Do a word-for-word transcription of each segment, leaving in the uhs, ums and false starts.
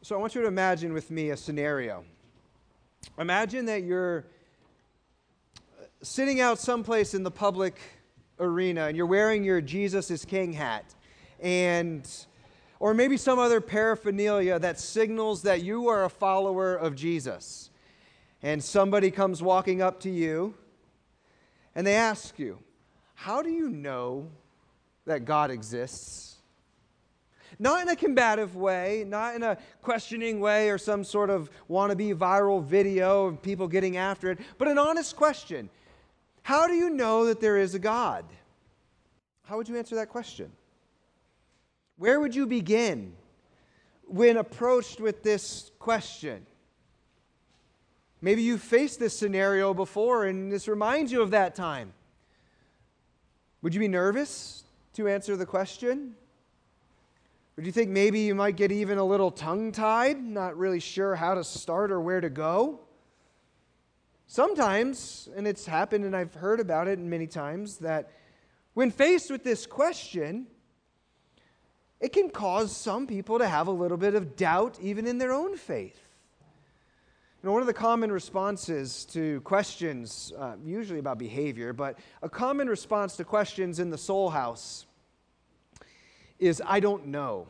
So I want you to imagine with me a scenario. Imagine that you're sitting out someplace in the public arena and you're wearing your Jesus is King hat, and or maybe some other paraphernalia that signals that you are a follower of Jesus. And somebody comes walking up to you and they ask you, how do you know that God exists? Not in a combative way, not in a questioning way or some sort of wannabe viral video of people getting after it, but an honest question. How do you know that there is a God? How would you answer that question? Where would you begin when approached with this question? Maybe you've faced this scenario before and this reminds you of that time. Would you be nervous to answer the question? Or do you think maybe you might get even a little tongue-tied, not really sure how to start or where to go? Sometimes, and it's happened and I've heard about it many times, that when faced with this question, it can cause some people to have a little bit of doubt even in their own faith. You know, one of the common responses to questions, uh, usually about behavior, but a common response to questions in the Soul House is, I don't know.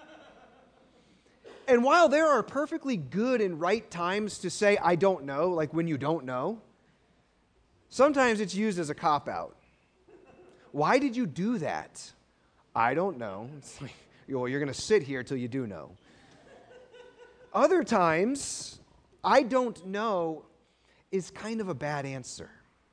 And while there are perfectly good and right times to say, I don't know, like when you don't know, sometimes it's used as a cop-out. Why did you do that? I don't know. It's like, well, you're going to sit here till you do know. Other times, I don't know is kind of a bad answer.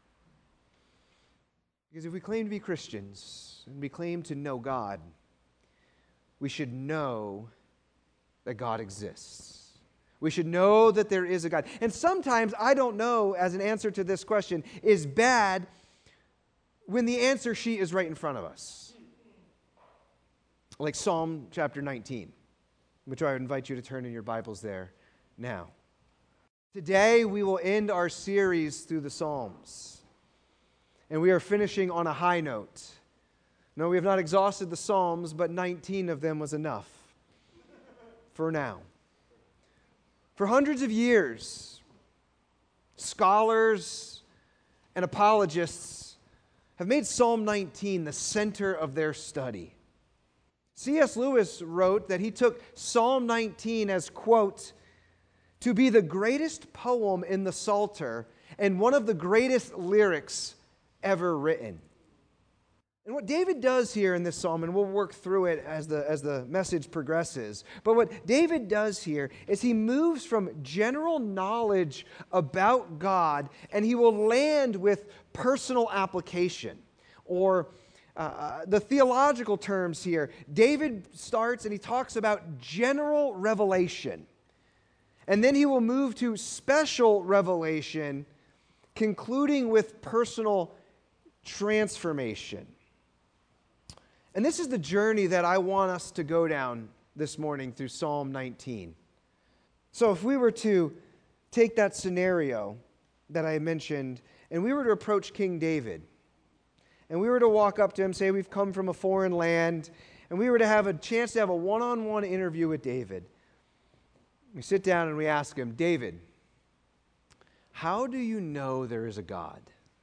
Because if we claim to be Christians and we claim to know God, we should know that God exists. We should know that there is a God. And sometimes I don't know, as an answer to this question, is bad when the answer sheet is right in front of us. Like Psalm chapter nineteen, which I would invite you to turn in your Bibles there now. Today we will end our series through the Psalms. And we are finishing on a high note. No, we have not exhausted the Psalms, but nineteen of them was enough for now. For hundreds of years, scholars and apologists have made Psalm nineteen the center of their study. C S Lewis wrote that he took Psalm nineteen as, quote, to be the greatest poem in the Psalter and one of the greatest lyrics ever written. And what David does here in this psalm, and we'll work through it as the, as the message progresses, but what David does here is he moves from general knowledge about God and he will land with personal application, or uh, the theological terms here. David starts and he talks about general revelation, and then he will move to special revelation, concluding with personal transformation. And this is the journey that I want us to go down this morning through Psalm nineteen. So if we were to take that scenario that I mentioned, and we were to approach King David, and we were to walk up to him, say we've come from a foreign land, and we were to have a chance to have a one-on-one interview with David. We sit down and we ask him, David, how do you know there is a God?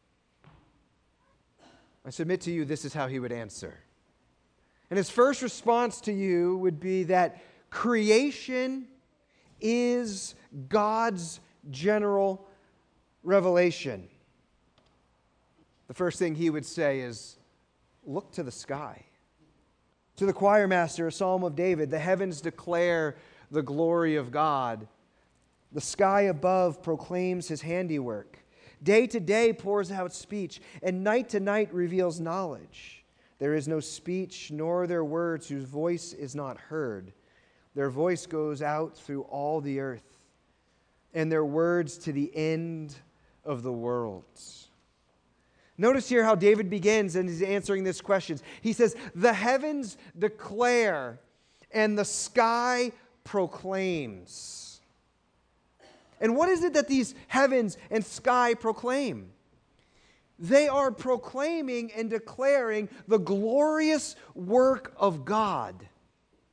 I submit to you, this is how he would answer. And his first response to you would be that creation is God's general revelation. The first thing he would say is, look to the sky. To the choir master, a psalm of David, the heavens declare the glory of God. The sky above proclaims his handiwork. Day to day pours out speech, and night to night reveals knowledge. There is no speech, nor their words whose voice is not heard. Their voice goes out through all the earth, and their words to the end of the world. Notice here how David begins and he's answering this question. He says, the heavens declare, and the sky proclaims. And what is it that these heavens and sky proclaim? They are proclaiming and declaring the glorious work of God.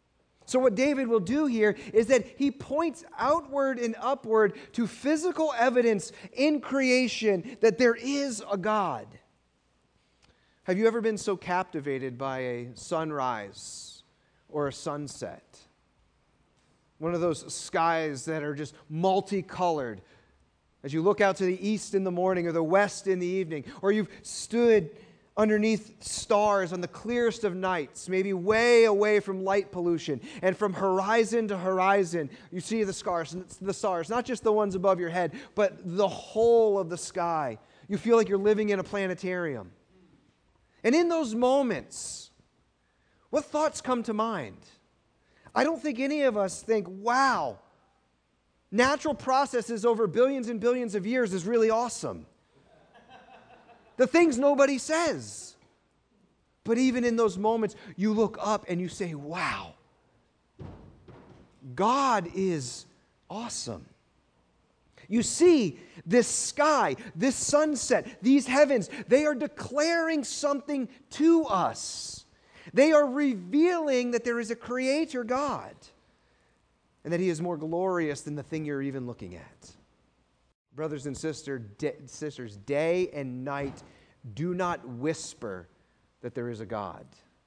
So what David will do here is that he points outward and upward to physical evidence in creation that there is a God. Have you ever been so captivated by a sunrise or a sunset? One of those skies that are just multicolored. As you look out to the east in the morning or the west in the evening, or you've stood underneath stars on the clearest of nights, maybe way away from light pollution, and from horizon to horizon, you see the stars, the stars, not just the ones above your head, but the whole of the sky. You feel like you're living in a planetarium. And in those moments, what thoughts come to mind? I don't think any of us think, wow, natural processes over billions and billions of years is really awesome. The things nobody says. But even in those moments, you look up and you say, wow, God is awesome. You see, this sky, this sunset, these heavens, they are declaring something to us. They are revealing that there is a creator God and that he is more glorious than the thing you're even looking at. Brothers and sister, de- sisters, day and night do not whisper that there is a God.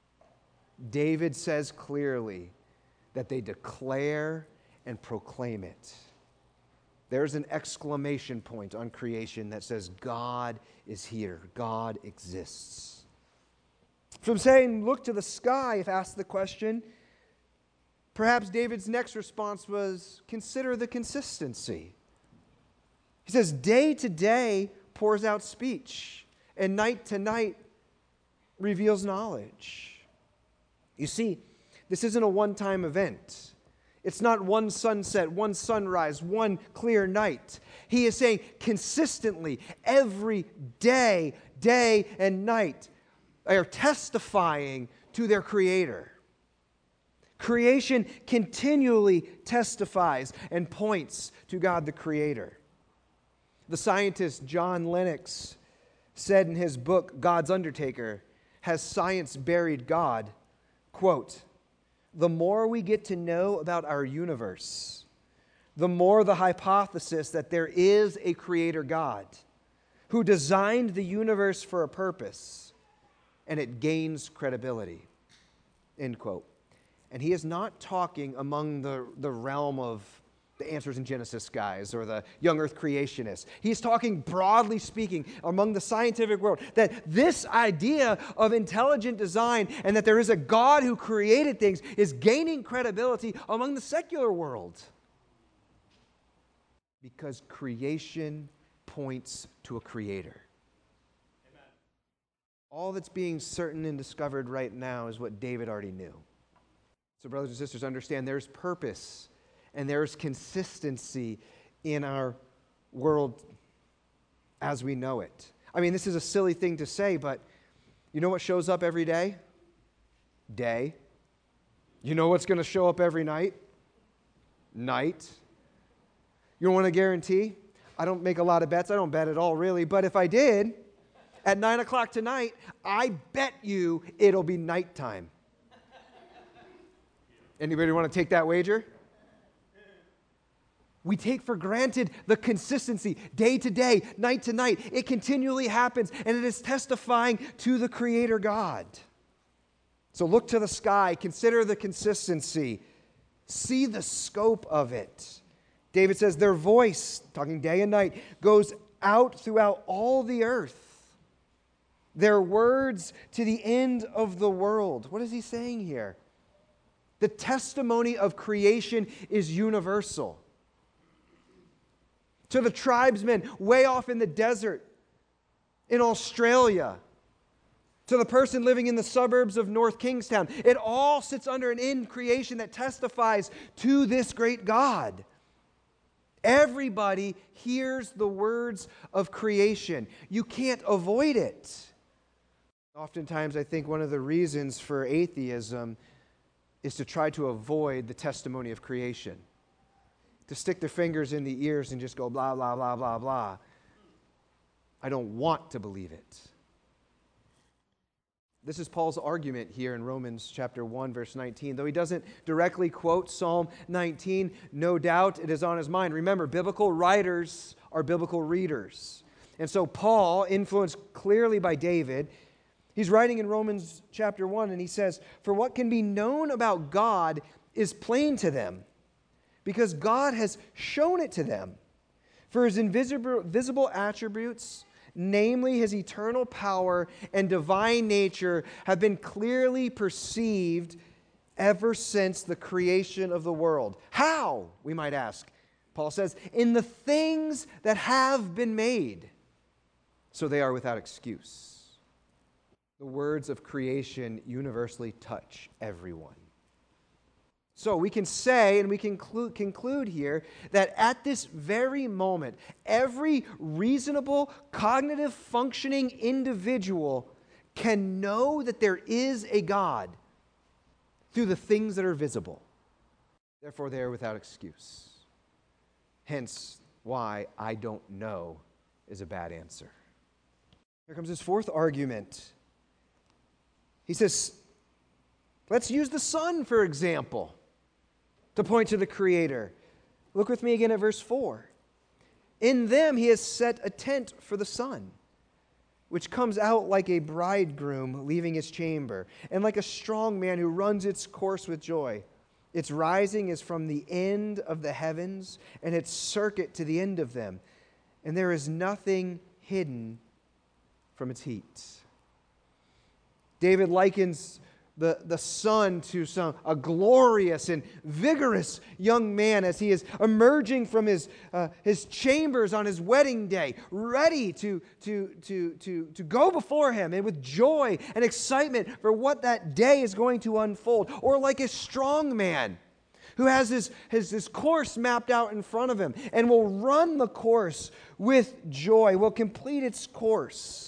David says clearly that they declare and proclaim it. There's an exclamation point on creation that says God is here. God exists. From saying, look to the sky, if asked the question, perhaps David's next response was, consider the consistency. He says, day to day pours out speech, and night to night reveals knowledge. You see, this isn't a one-time event. It's not one sunset, one sunrise, one clear night. He is saying consistently, every day, day and night, they are testifying to their Creator. Creation continually testifies and points to God the Creator. The scientist John Lennox said in his book, God's Undertaker, Has Science Buried God? Quote, the more we get to know about our universe, the more the hypothesis that there is a creator God who designed the universe for a purpose, and it gains credibility. End quote. And he is not talking among the, the realm of the Answers in Genesis guys or the young earth creationists. He's talking broadly speaking among the scientific world that this idea of intelligent design and that there is a God who created things is gaining credibility among the secular world. Because creation points to a creator. Amen. All that's being certain and discovered right now is what David already knew. So brothers and sisters, understand there's purpose and there's consistency in our world as we know it. I mean, this is a silly thing to say, but you know what shows up every day? Day. You know what's going to show up every night? Night. You don't want to guarantee? I don't make a lot of bets. I don't bet at all, really. But if I did, at nine o'clock tonight, I bet you it'll be nighttime. Anybody want to take that wager? We take for granted the consistency, day to day, night to night. It continually happens, and it is testifying to the Creator God. So look to the sky, consider the consistency, see the scope of it. David says, their voice, talking day and night, goes out throughout all the earth. Their words to the end of the world. What is he saying here? The testimony of creation is universal. To the tribesmen way off in the desert in Australia, to the person living in the suburbs of North Kingstown, it all sits under an end creation that testifies to this great God. Everybody hears the words of creation. You can't avoid it. Oftentimes, I think one of the reasons for atheism is to try to avoid the testimony of creation. To stick their fingers in the ears and just go blah, blah, blah, blah, blah. I don't want to believe it. This is Paul's argument here in Romans chapter one, verse nineteen. Though he doesn't directly quote Psalm nineteen, no doubt it is on his mind. Remember, biblical writers are biblical readers. And so Paul, influenced clearly by David, he's writing in Romans chapter one, and he says, "For what can be known about God is plain to them, because God has shown it to them. For his invisible visible attributes, namely his eternal power and divine nature, have been clearly perceived ever since the creation of the world." How, we might ask? Paul says, "In the things that have been made, so they are without excuse." The words of creation universally touch everyone. So we can say, and we can conclude, conclude here, that at this very moment, every reasonable, cognitive, functioning individual can know that there is a God through the things that are visible. Therefore, they are without excuse. Hence, why "I don't know" is a bad answer. Here comes his fourth argument. He says, let's use the sun, for example, to point to the Creator. Look with me again at verse four. "In them he has set a tent for the sun, which comes out like a bridegroom leaving his chamber, and like a strong man who runs its course with joy. Its rising is from the end of the heavens, and its circuit to the end of them, and there is nothing hidden from its heat." David likens the, the sun to some, a glorious and vigorous young man as he is emerging from his, uh, his chambers on his wedding day, ready to, to, to, to, to go before him and with joy and excitement for what that day is going to unfold. Or like a strong man who has his, his, his course mapped out in front of him and will run the course with joy, will complete its course.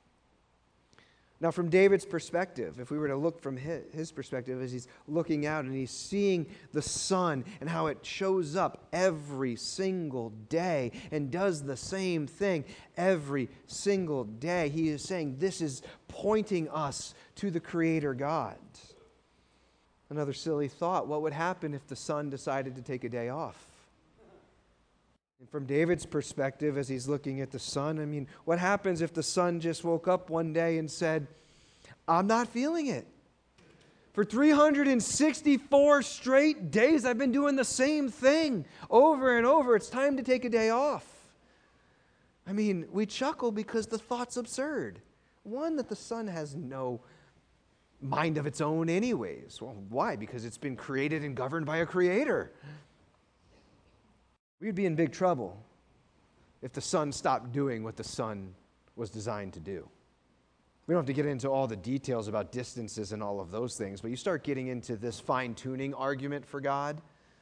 Now, from David's perspective, if we were to look from his perspective as he's looking out and he's seeing the sun and how it shows up every single day and does the same thing every single day, he is saying this is pointing us to the Creator God. Another silly thought: what would happen if the sun decided to take a day off? And from David's perspective, as he's looking at the sun, I mean, what happens if the sun just woke up one day and said, "I'm not feeling it. For three hundred sixty-four straight days, I've been doing the same thing over and over. It's time to take a day off." I mean, we chuckle because the thought's absurd. One, that the sun has no mind of its own anyways. Well, why? Because it's been created and governed by a creator. We'd be in big trouble if the sun stopped doing what the sun was designed to do. We don't have to get into all the details about distances and all of those things, but you start getting into this fine-tuning argument for God.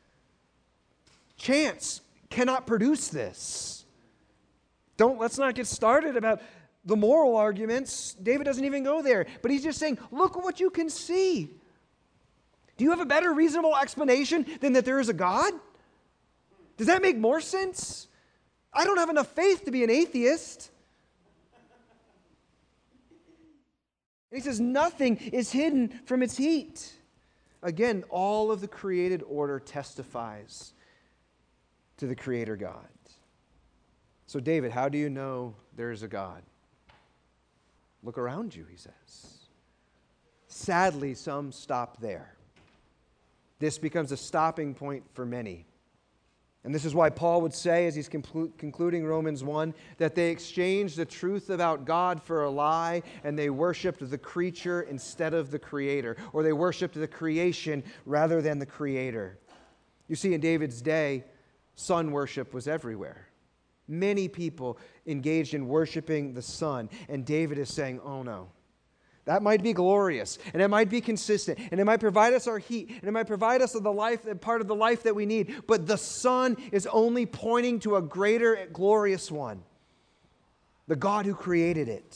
Chance cannot produce this. Don't, let's not get started about the moral arguments. David doesn't even go there, but he's just saying, look at what you can see. Do you have a better reasonable explanation than that there is a God? Does that make more sense? I don't have enough faith to be an atheist. And he says, nothing is hidden from its heat. Again, all of the created order testifies to the Creator God. So, David, how do you know there is a God? Look around you, he says. Sadly, some stop there. This becomes a stopping point for many. And this is why Paul would say, as he's conclu- concluding Romans one, that they exchanged the truth about God for a lie, and they worshiped the creature instead of the Creator, or they worshiped the creation rather than the Creator. You see, in David's day, sun worship was everywhere. Many people engaged in worshiping the sun, and David is saying, oh no. That might be glorious, and it might be consistent, and it might provide us our heat, and it might provide us the life, part of the life that we need. But the sun is only pointing to a greater, glorious one, the God who created it.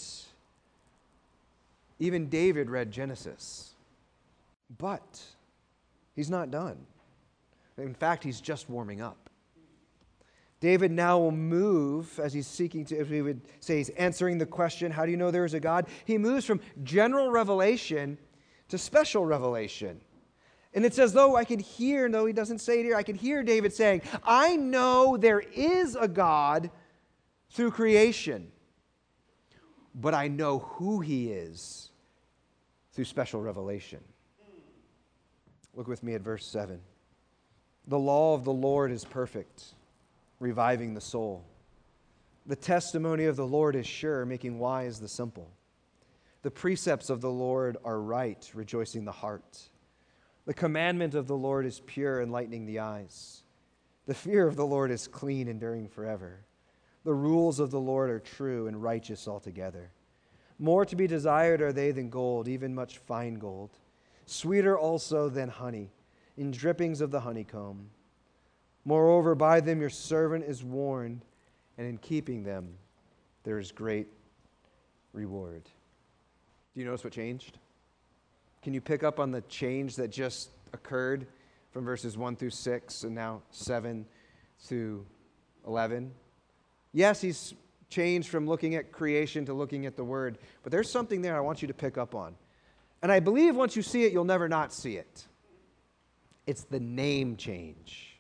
Even David read Genesis, but he's not done. In fact, he's just warming up. David now will move, as he's seeking to, if we would say he's answering the question, how do you know there is a God? He moves from general revelation to special revelation. And it's as though I can hear, though he doesn't say it here, I can hear David saying, I know there is a God through creation, but I know who he is through special revelation. Look with me at verse seven. The law of the Lord is perfect, reviving the soul. The testimony of the Lord is sure, making wise the simple. The precepts of the Lord are right, rejoicing the heart. The commandment of the Lord is pure, enlightening the eyes. The fear of the Lord is clean, enduring forever. The rules of the Lord are true and righteous altogether. More to be desired are they than gold, even much fine gold. Sweeter also than honey, in drippings of the honeycomb. Moreover, by them your servant is warned, and in keeping them there is great reward. Do you notice what changed? Can you pick up on the change that just occurred from verses one through six and now seven through eleven? Yes, he's changed from looking at creation to looking at the Word, but there's something there I want you to pick up on. And I believe once you see it, you'll never not see it. It's the name change.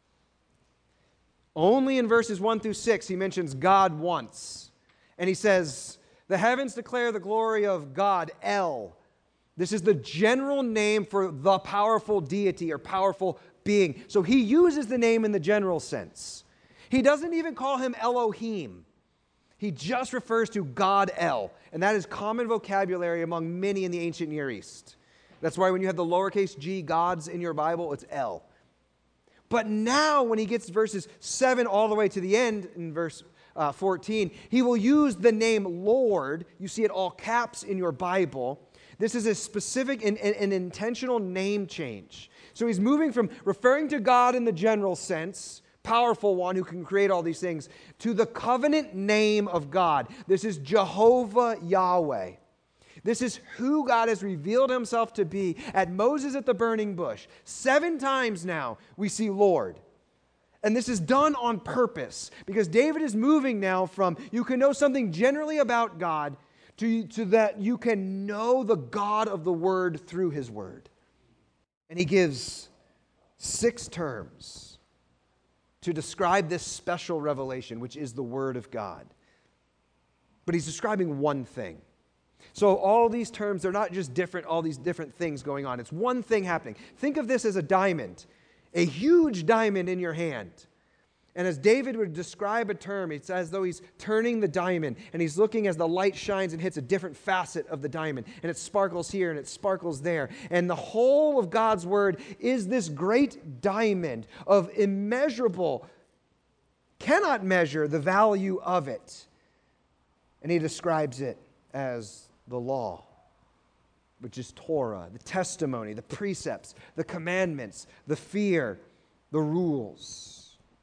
Only in verses one through six, he mentions God once. And he says, the heavens declare the glory of God, El. This is the general name for the powerful deity or powerful being. So he uses the name in the general sense. He doesn't even call him Elohim. He just refers to God El. And that is common vocabulary among many in the ancient Near East. That's why when you have the lowercase g gods in your Bible, it's El. But now when he gets verses seven all the way to the end in verse uh, fourteen, he will use the name Lord. You see it all caps in your Bible. This is a specific and, and, and intentional name change. So he's moving from referring to God in the general sense, powerful one who can create all these things, to the covenant name of God. This is Jehovah Yahweh. This is who God has revealed himself to be at Moses at the burning bush. Seven times now we see Lord. And this is done on purpose because David is moving now from you can know something generally about God to, to that you can know the God of the Word through his Word. And he gives six terms to describe this special revelation, which is the Word of God. But he's describing one thing. So all these terms, they're not just different, all these different things going on. It's one thing happening. Think of this as a diamond, a huge diamond in your hand. And as David would describe a term, it's as though he's turning the diamond and he's looking as the light shines and hits a different facet of the diamond. And it sparkles here and it sparkles there. And the whole of God's Word is this great diamond of immeasurable, cannot measure the value of it. And he describes it as the law, which is Torah, the testimony, the precepts, the commandments, the fear, the rules.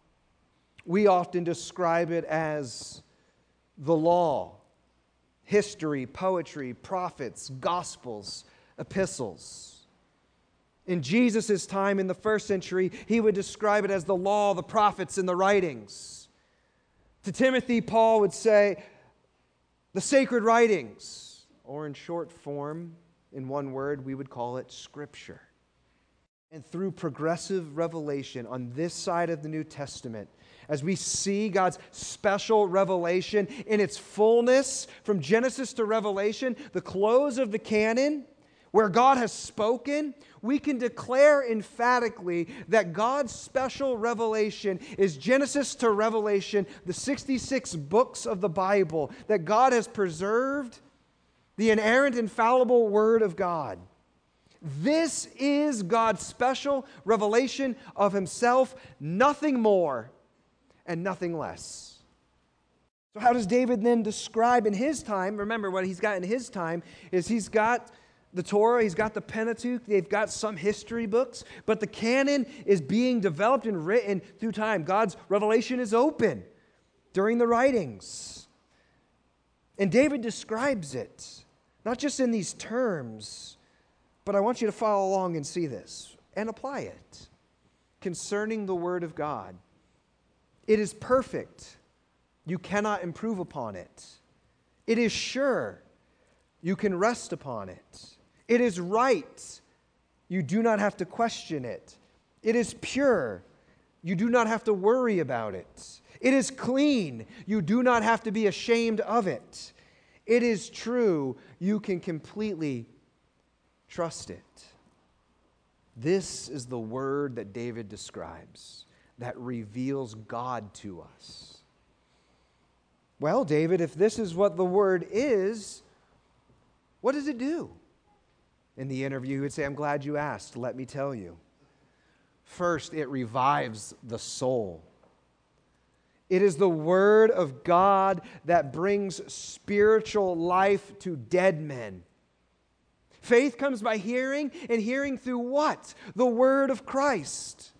We often describe it as the law, history, poetry, prophets, gospels, epistles. In Jesus' time, in the first century, he would describe it as the law, the prophets, and the writings. To Timothy, Paul would say, the sacred writings, or in short form, in one word, we would call it Scripture. And through progressive revelation on this side of the New Testament, as we see God's special revelation in its fullness from Genesis to Revelation, the close of the canon, where God has spoken, we can declare emphatically that God's special revelation is Genesis to Revelation, the sixty-six books of the Bible that God has preserved, the inerrant, infallible Word of God. This is God's special revelation of himself, nothing more and nothing less. So how does David then describe in his time? Remember, what he's got in his time is he's got the Torah, he's got the Pentateuch, they've got some history books, but the canon is being developed and written through time. God's revelation is open during the writings. And David describes it, not just in these terms, but I want you to follow along and see this and apply it. Concerning the Word of God, It is perfect. You cannot improve upon it. It is sure. You can rest upon it. It is right. You do not have to question it. It is pure. You do not have to worry about it. It is clean. You do not have to be ashamed of it. It is true. You can completely trust it. This is the word that David describes that reveals God to us. Well, David, if this is what the word is, what does it do? In the interview, he would say, I'm glad you asked. Let me tell you. First, it revives the soul. It is the word of God that brings spiritual life to dead men. Faith comes by hearing, and hearing through what? The word of Christ.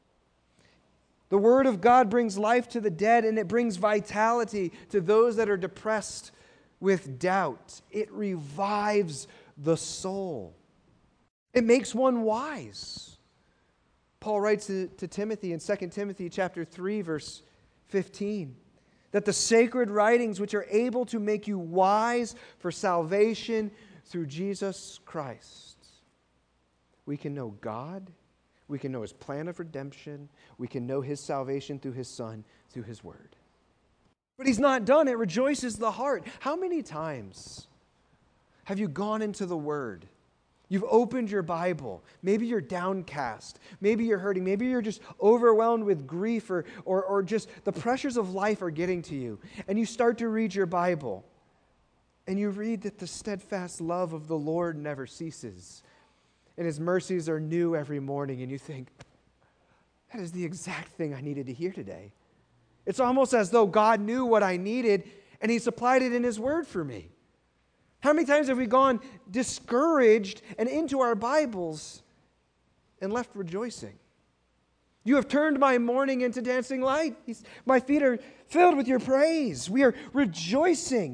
The word of God brings life to the dead, and it brings vitality to those that are depressed with doubt. It revives the soul. It makes one wise. Paul writes to, to Timothy in Second Timothy chapter three, verse fifteen, that the sacred writings which are able to make you wise for salvation through Jesus Christ. We can know God. We can know His plan of redemption. We can know His salvation through His Son, through His Word. But He's not done. It rejoices the heart. How many times have you gone into the Word? You've opened your Bible. Maybe you're downcast. Maybe you're hurting. Maybe you're just overwhelmed with grief or, or, or just the pressures of life are getting to you. And you start to read your Bible. And you read that the steadfast love of the Lord never ceases. And His mercies are new every morning. And you think, that is the exact thing I needed to hear today. It's almost as though God knew what I needed and He supplied it in His Word for me. How many times have we gone discouraged and into our Bibles and left rejoicing? You have turned my mourning into dancing light. My feet are filled with your praise. We are rejoicing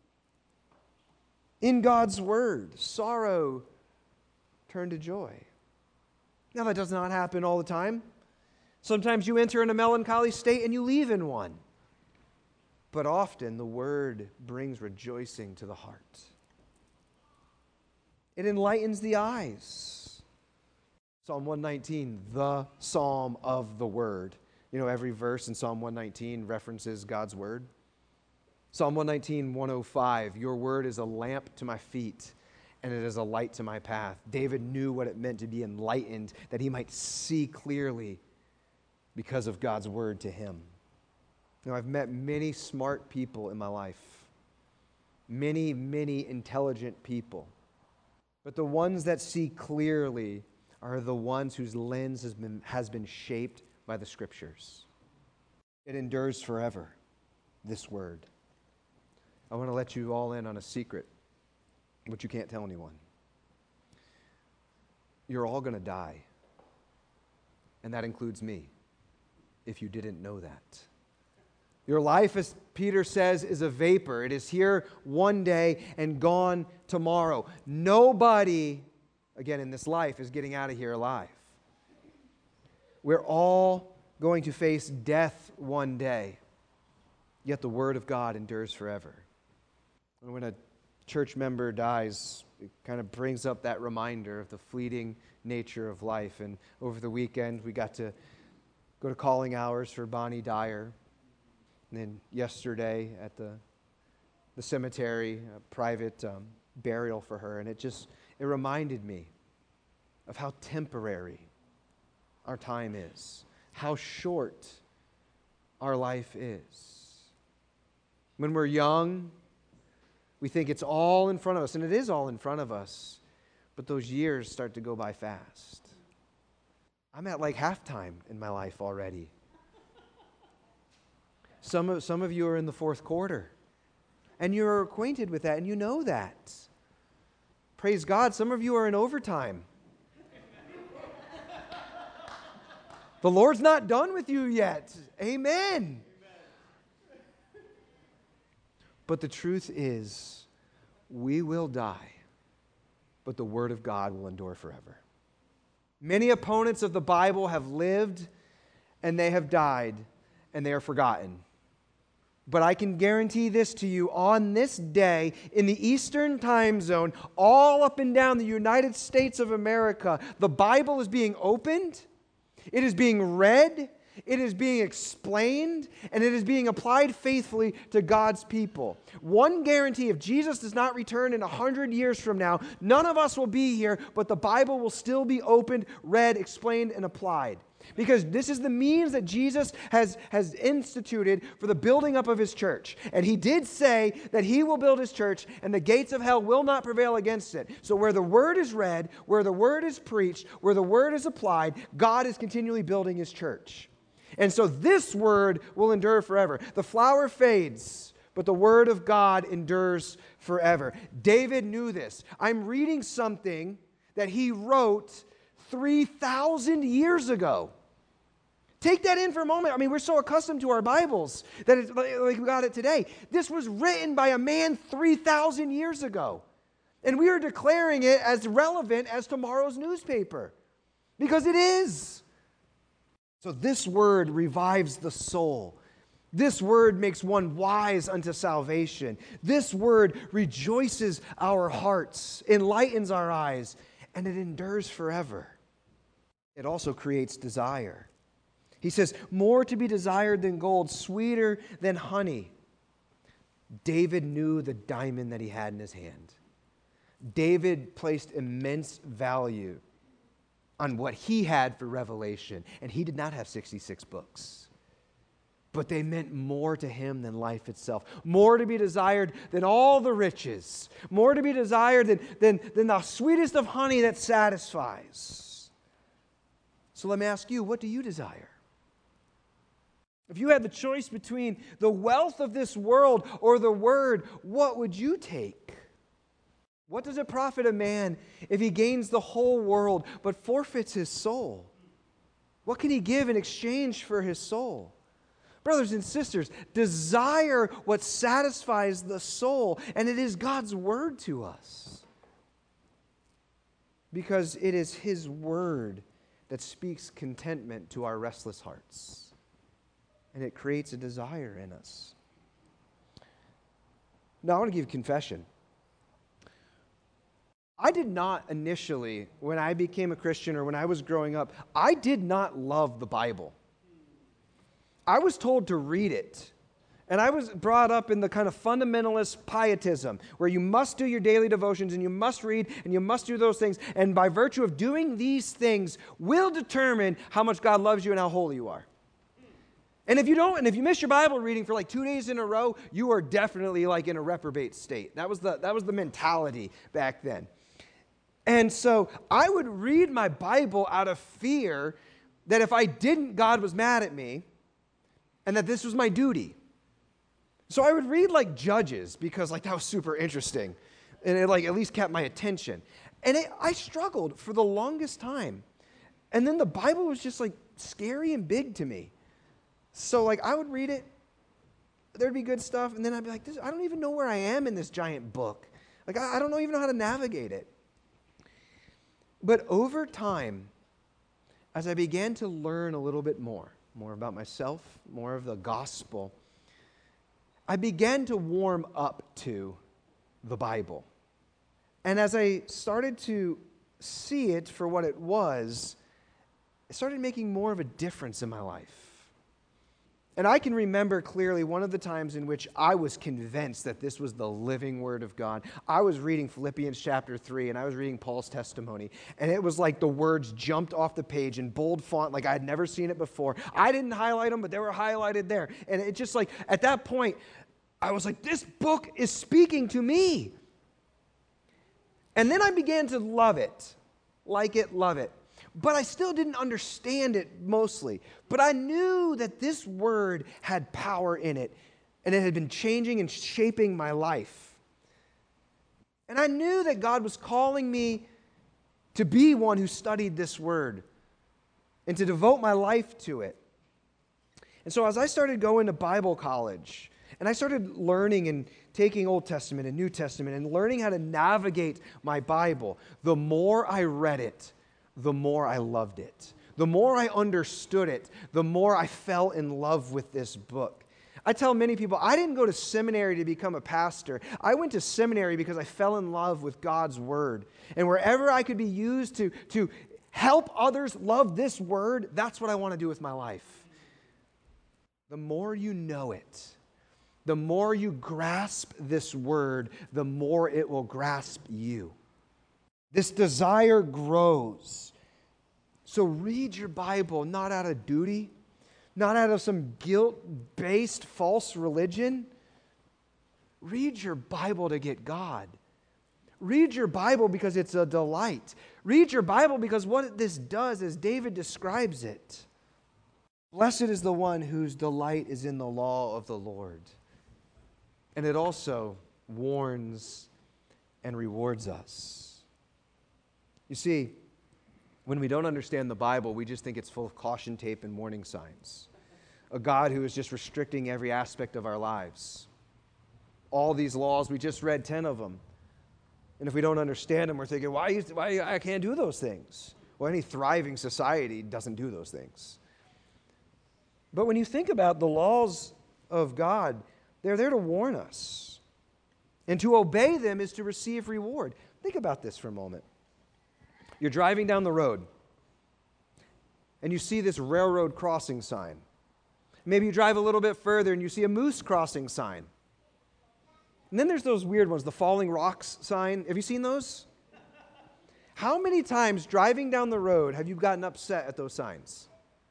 in God's Word. Sorrow turned to joy. Now, that does not happen all the time. Sometimes you enter in a melancholy state and you leave in one. But often the Word brings rejoicing to the heart. It enlightens the eyes. Psalm one nineteen, the psalm of the Word. You know, every verse in Psalm one nineteen references God's Word. Psalm one nineteen, one oh five, your Word is a lamp to my feet, and it is a light to my path. David knew what it meant to be enlightened, that he might see clearly because of God's Word to him. You know, I've met many smart people in my life. Many, many intelligent people. But the ones that see clearly are the ones whose lens has been, has been shaped by the Scriptures. It endures forever, this Word. I want to let you all in on a secret, but you can't tell anyone. You're all going to die. And that includes me, if you didn't know that. Your life, as Peter says, is a vapor. It is here one day and gone tomorrow. Nobody, again, in this life is getting out of here alive. We're all going to face death one day, yet the Word of God endures forever. And when a church member dies, it kind of brings up that reminder of the fleeting nature of life. And over the weekend, we got to go to calling hours for Bonnie Dyer. And then yesterday at the the cemetery, a private um, burial for her. And it just, it reminded me of how temporary our time is, how short our life is. When we're young, we think it's all in front of us, and it is all in front of us, but those years start to go by fast. I'm at like halftime in my life already. Some of, some of you are in the fourth quarter, and you're acquainted with that, and you know that. Praise God, some of you are in overtime. The Lord's not done with you yet. Amen. But the truth is, we will die, but the Word of God will endure forever. Many opponents of the Bible have lived and they have died, and they are forgotten. But I can guarantee this to you, on this day, in the Eastern time zone, all up and down the United States of America, the Bible is being opened, it is being read, it is being explained, and it is being applied faithfully to God's people. One guarantee, if Jesus does not return in a hundred years from now, none of us will be here, but the Bible will still be opened, read, explained, and applied. Because this is the means that Jesus has, has instituted for the building up of his church. And he did say that he will build his church and the gates of hell will not prevail against it. So where the word is read, where the word is preached, where the word is applied, God is continually building his church. And so this word will endure forever. The flower fades, but the word of God endures forever. David knew this. I'm reading something that he wrote three thousand years ago. Take that in for a moment. I mean, we're so accustomed to our Bibles that it's like we got it today. This was written by a man three thousand years ago. And we are declaring it as relevant as tomorrow's newspaper. Because it is. So this word revives the soul. This word makes one wise unto salvation. This word rejoices our hearts, enlightens our eyes, and it endures forever. It also creates desire. He says, more to be desired than gold, sweeter than honey. David knew the diamond that he had in his hand. David placed immense value on what he had for revelation, and he did not have sixty-six books. But they meant more to him than life itself. More to be desired than all the riches. More to be desired than, than, than the sweetest of honey that satisfies. So let me ask you, what do you desire? If you had the choice between the wealth of this world or the word, what would you take? What does it profit a man if he gains the whole world but forfeits his soul? What can he give in exchange for his soul? Brothers and sisters, desire what satisfies the soul, and it is God's word to us. Because it is his word that speaks contentment to our restless hearts, and it creates a desire in us. Now, I want to give confession. I did not initially, when I became a Christian or when I was growing up, I did not love the Bible. I was told to read it. And I was brought up in the kind of fundamentalist pietism, where you must do your daily devotions and you must read and you must do those things. And by virtue of doing these things will determine how much God loves you and how holy you are. And if you don't, and if you miss your Bible reading for like two days in a row, you are definitely like in a reprobate state. That was the, that was the mentality back then. And so I would read my Bible out of fear that if I didn't, God was mad at me, and that this was my duty. So I would read like Judges because like that was super interesting, and it like at least kept my attention. And it, I struggled for the longest time, and then the Bible was just like scary and big to me. So like I would read it, there'd be good stuff, and then I'd be like, this, I don't even know where I am in this giant book. Like I, I don't even know how to navigate it. But over time, as I began to learn a little bit more, more about myself, more of the gospel, I began to warm up to the Bible. And as I started to see it for what it was, it started making more of a difference in my life. And I can remember clearly one of the times in which I was convinced that this was the living Word of God. I was reading Philippians chapter three, and I was reading Paul's testimony, and it was like the words jumped off the page in bold font like I had never seen it before. I didn't highlight them, but they were highlighted there. And it just like, at that point, I was like, this book is speaking to me. And then I began to love it, like it, love it. But I still didn't understand it mostly. But I knew that this word had power in it, and it had been changing and shaping my life. And I knew that God was calling me to be one who studied this word and to devote my life to it. And so as I started going to Bible college, and I started learning and taking Old Testament and New Testament and learning how to navigate my Bible, the more I read it, the more I loved it. the more I understood it, the more I fell in love with this book. I tell many people, I didn't go to seminary to become a pastor. I went to seminary because I fell in love with God's Word. And wherever I could be used to, to help others love this Word, that's what I want to do with my life. The more you know it, the more you grasp this Word, the more it will grasp you. This desire grows. So read your Bible not out of duty, not out of some guilt-based false religion. Read your Bible to get God. Read your Bible because it's a delight. Read your Bible because what this does, as David describes it, blessed is the one whose delight is in the law of the Lord. And it also warns and rewards us. You see, when we don't understand the Bible, we just think it's full of caution tape and warning signs. A God who is just restricting every aspect of our lives. All these laws, we just read ten of them. And if we don't understand them, we're thinking, why, why I can't do those things? Well, any thriving society doesn't do those things. But when you think about the laws of God, they're there to warn us. And to obey them is to receive reward. Think about this for a moment. You're driving down the road, and you see this railroad crossing sign. Maybe you drive a little bit further, and you see a moose crossing sign. And then there's those weird ones, the falling rocks sign. Have you seen those? How many times driving down the road have you gotten upset at those signs?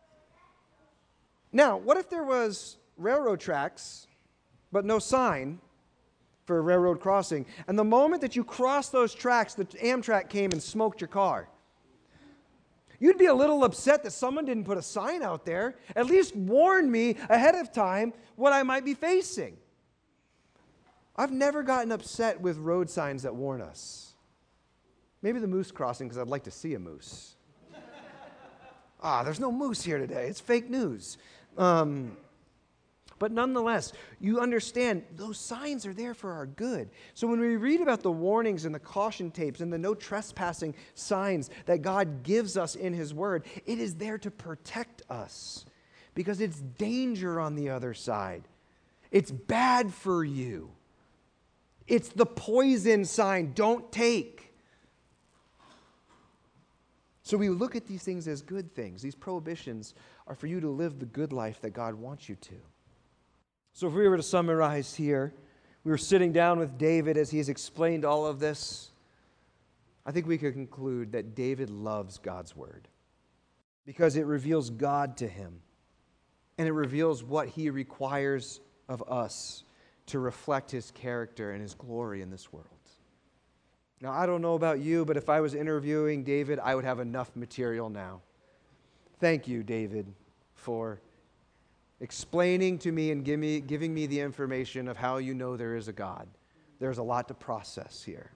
Now, what if there was railroad tracks, but no sign for a railroad crossing, and the moment that you crossed those tracks, the Amtrak came and smoked your car? You'd be a little upset that someone didn't put a sign out there, at least warn me ahead of time what I might be facing. I've never gotten upset with road signs that warn us. Maybe the moose crossing, because I'd like to see a moose. Ah, there's no moose here today. It's fake news. Um, But nonetheless, you understand those signs are there for our good. So when we read about the warnings and the caution tapes and the no trespassing signs that God gives us in His Word, it is there to protect us because it's danger on the other side. It's bad for you. It's the poison sign, don't take. So we look at these things as good things. These prohibitions are for you to live the good life that God wants you to. So if we were to summarize here, we were sitting down with David as he has explained all of this. I think we could conclude that David loves God's Word because it reveals God to him and it reveals what He requires of us to reflect His character and His glory in this world. Now, I don't know about you, but if I was interviewing David, I would have enough material now. Thank you, David, for explaining to me and give me, giving me the information of how you know there is a God. There's a lot to process here.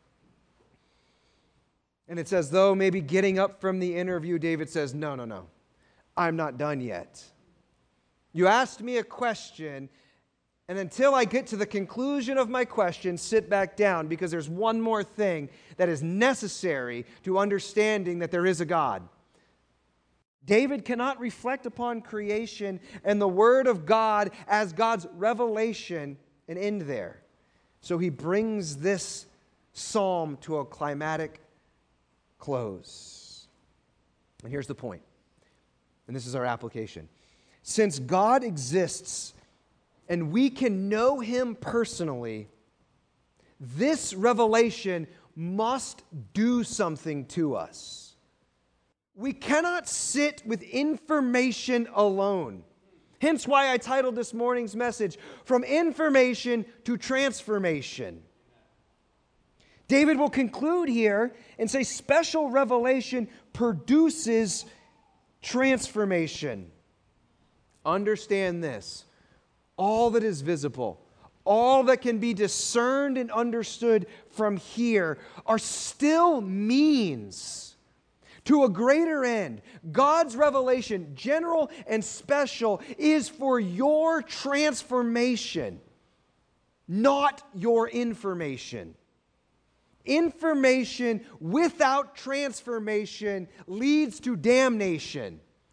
And it's as though maybe getting up from the interview, David says, no, no, no, I'm not done yet. You asked me a question, and until I get to the conclusion of my question, sit back down, because there's one more thing that is necessary to understanding that there is a God. David cannot reflect upon creation and the Word of God as God's revelation and end there. So he brings this psalm to a climatic close. And here's the point, and this is our application. Since God exists and we can know Him personally, this revelation must do something to us. We cannot sit with information alone. Hence why I titled this morning's message, From Information to Transformation. David will conclude here and say special revelation produces transformation. Understand this. All that is visible, all that can be discerned and understood from here are still means to a greater end. God's revelation, general and special, is for your transformation, not your information. Information without transformation leads to damnation.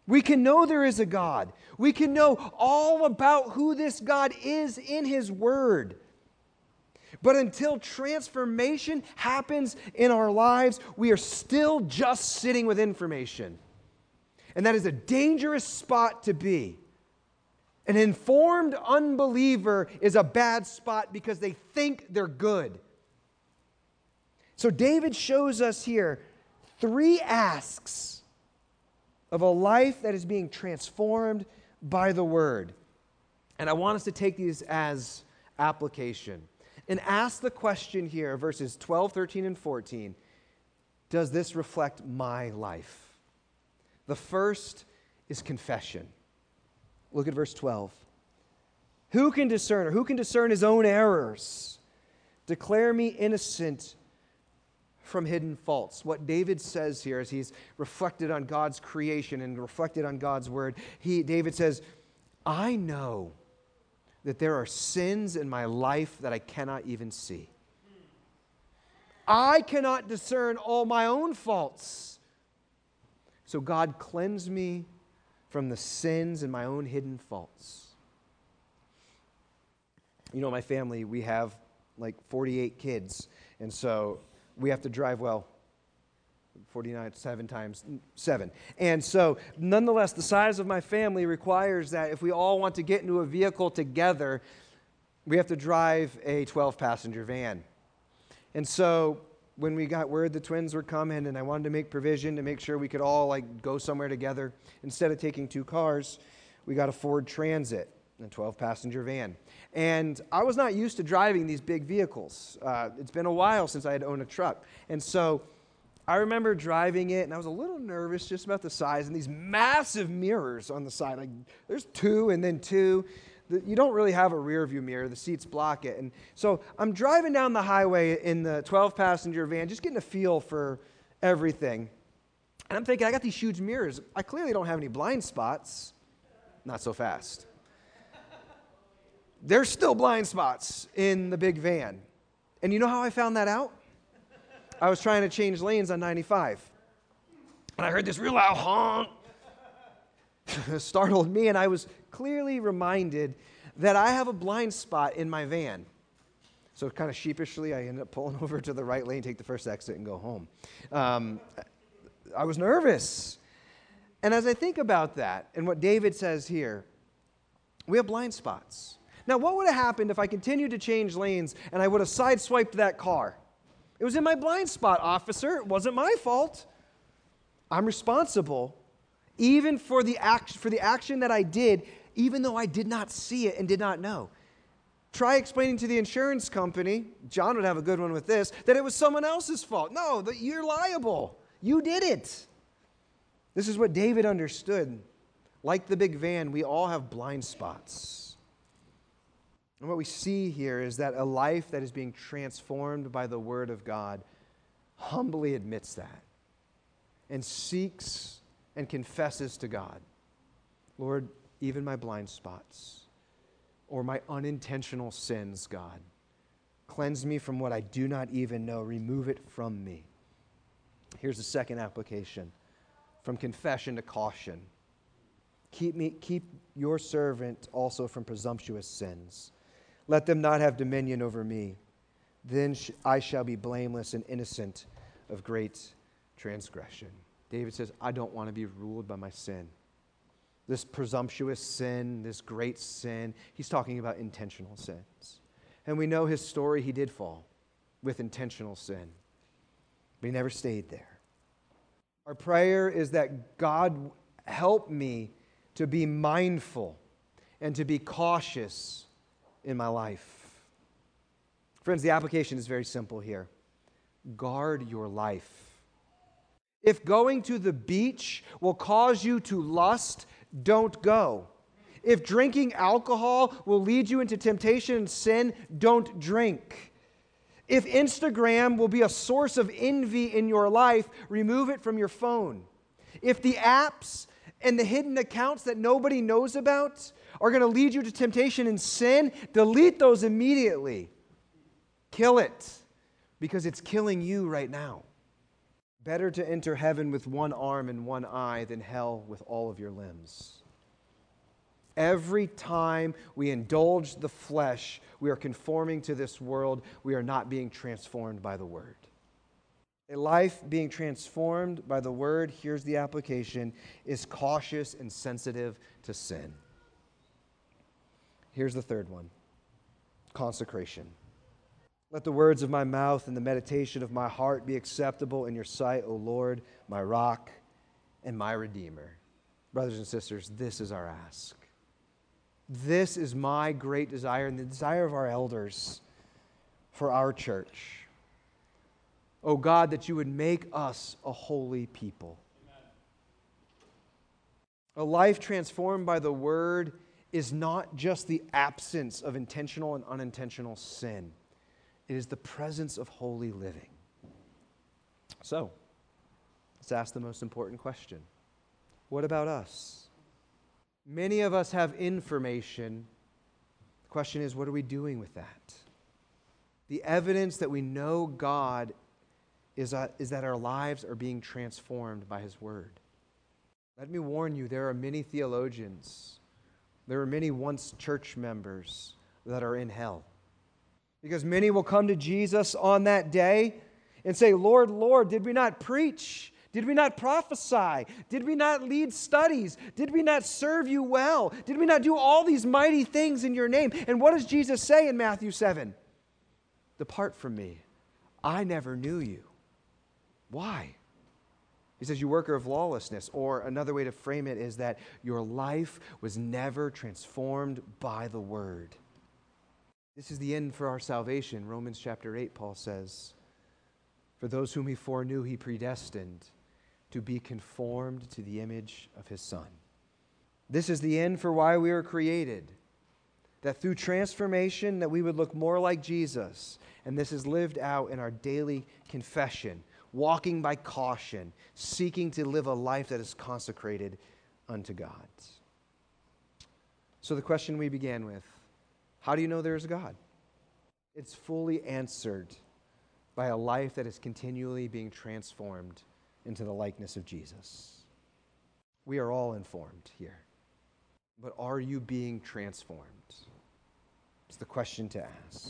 We can know there is a God. We can know all about who this God is in His Word. But until transformation happens in our lives, we are still just sitting with information. And that is a dangerous spot to be. An informed unbeliever is a bad spot because they think they're good. So David shows us here three asks of a life that is being transformed by the Word. And I want us to take these as application. And ask the question here, verses twelve, thirteen, and fourteen, does this reflect my life? The first is confession. Look at verse twelve. Who can discern, or who can discern his own errors? Declare me innocent from hidden faults. What David says here as he's reflected on God's creation and reflected on God's word, he, David says, I know that there are sins in my life that I cannot even see. I cannot discern all my own faults. So God, cleanse me from the sins and my own hidden faults. You know, my family, we have like forty-eight kids, and so we have to drive, well, forty-nine, seven times seven. And so, nonetheless, the size of my family requires that if we all want to get into a vehicle together, we have to drive a twelve-passenger van. And so, when we got word the twins were coming and I wanted to make provision to make sure we could all like go somewhere together, instead of taking two cars, we got a Ford Transit, a twelve-passenger van. And I was not used to driving these big vehicles. Uh, it's been a while since I had owned a truck. And so, I remember driving it, and I was a little nervous just about the size, and these massive mirrors on the side. Like, there's two and then two. You don't really have a rear view mirror. The seats block it. And so I'm driving down the highway in the twelve-passenger van, just getting a feel for everything. And I'm thinking, I got these huge mirrors. I clearly don't have any blind spots. Not so fast. There's still blind spots in the big van. And you know how I found that out? I was trying to change lanes on ninety-five. And I heard this real loud honk. Startled me, and I was clearly reminded that I have a blind spot in my van. So kind of sheepishly, I ended up pulling over to the right lane, take the first exit, and go home. Um, I was nervous. And as I think about that, and what David says here, we have blind spots. Now, what would have happened if I continued to change lanes and I would have sideswiped that car? It was in my blind spot, officer. It wasn't my fault. I'm responsible even for the act, for the action that I did, even though I did not see it and did not know. Try explaining to the insurance company, John would have a good one with this, that it was someone else's fault. No, that you're liable. You did it. This is what David understood. Like the big van, we all have blind spots. And what we see here is that a life that is being transformed by the Word of God humbly admits that and seeks and confesses to God, Lord, even my blind spots or my unintentional sins, God, cleanse me from what I do not even know. Remove it from me. Here's the second application. From confession to caution. Keep me, keep your servant also from presumptuous sins. Let them not have dominion over me. Then sh- I shall be blameless and innocent of great transgression. David says, I don't want to be ruled by my sin. This presumptuous sin, this great sin, he's talking about intentional sins. And we know his story, he did fall with intentional sin. But he never stayed there. Our prayer is that God help me to be mindful and to be cautious in my life. Friends, the application is very simple here. Guard your life. If going to the beach will cause you to lust, don't go. If drinking alcohol will lead you into temptation and sin, don't drink. If Instagram will be a source of envy in your life, remove it from your phone. If the apps and the hidden accounts that nobody knows about are going to lead you to temptation and sin, delete those immediately. Kill it, because it's killing you right now. Better to enter heaven with one arm and one eye than hell with all of your limbs. Every time we indulge the flesh, we are conforming to this world. We are not being transformed by the Word. A life being transformed by the Word, here's the application, is cautious and sensitive to sin. Here's the third one, consecration. Let the words of my mouth and the meditation of my heart be acceptable in your sight, O Lord, my rock and my redeemer. Brothers and sisters, this is our ask. This is my great desire and the desire of our elders for our church. O God, that you would make us a holy people. Amen. A life transformed by the Word is not just the absence of intentional and unintentional sin. It is the presence of holy living. So, let's ask the most important question. What about us? Many of us have information. The question is, what are we doing with that? The evidence that we know God is that, is that our lives are being transformed by His Word. Let me warn you, there are many theologians, there are many once church members that are in hell. Because many will come to Jesus on that day and say, Lord, Lord, did we not preach? Did we not prophesy? Did we not lead studies? Did we not serve you well? Did we not do all these mighty things in your name? And what does Jesus say in Matthew seven? Depart from me. I never knew you. Why? He says, you worker of lawlessness. Or another way to frame it is that your life was never transformed by the Word. This is the end for our salvation. Romans chapter eight, Paul says, for those whom He foreknew, He predestined to be conformed to the image of His Son. This is the end for why we were created, that through transformation that we would look more like Jesus. And this is lived out in our daily confession, walking by caution, seeking to live a life that is consecrated unto God. So the question we began with, how do you know there is a God? It's fully answered by a life that is continually being transformed into the likeness of Jesus. We are all informed here, but are you being transformed? It's the question to ask.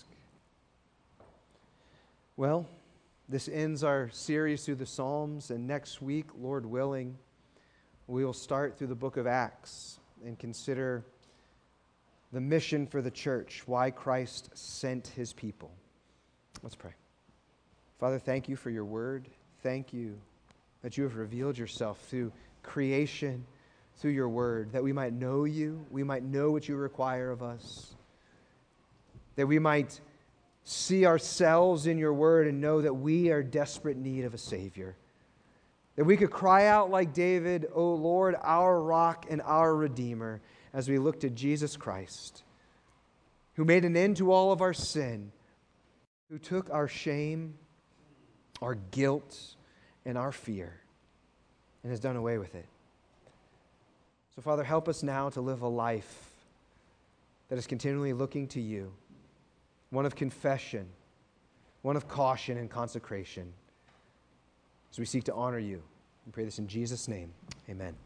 Well, this ends our series through the Psalms, and next week, Lord willing, we will start through the book of Acts and consider the mission for the church, why Christ sent His people. Let's pray. Father, thank you for your word. Thank you that you have revealed yourself through creation, through your word, that we might know you, we might know what you require of us, that we might see ourselves in your word and know that we are in desperate need of a Savior. That we could cry out like David, O Lord, our rock and our Redeemer, as we look to Jesus Christ, who made an end to all of our sin, who took our shame, our guilt, and our fear, and has done away with it. So, Father, help us now to live a life that is continually looking to you, one of confession, one of caution and consecration, as we seek to honor you. We pray this in Jesus' name. Amen.